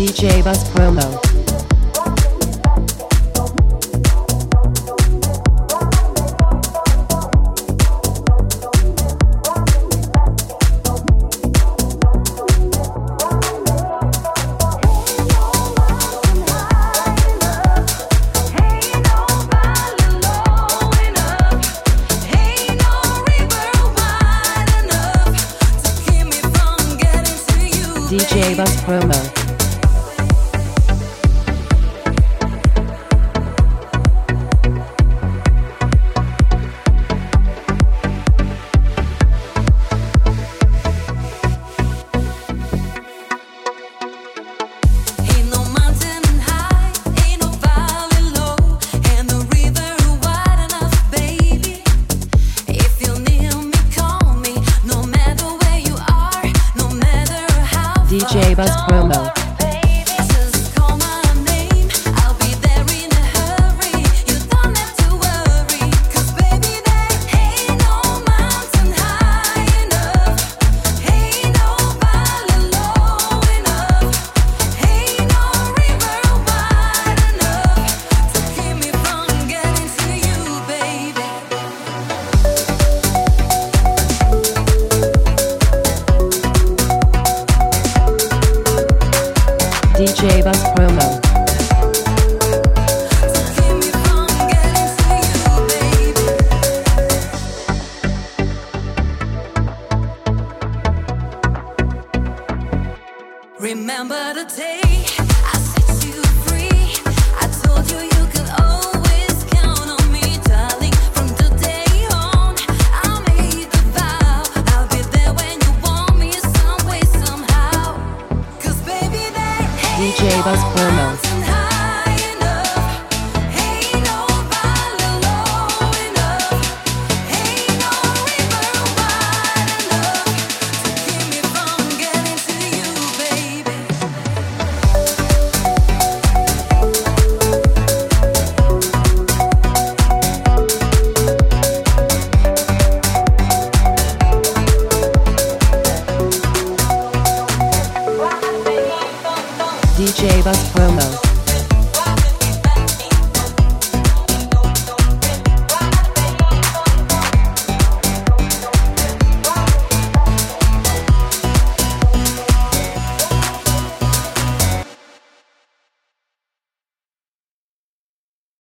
DJ Buzz Promo. DJ Buzz Promo. DJ Buzz Promo. DJ Buzz Promo. Remember the day I set you free. I told you you could always count on me, darling. From the day on, I made the vow I'll be there when you want me some way, somehow. 'Cause baby, that DJ Buzz Promo.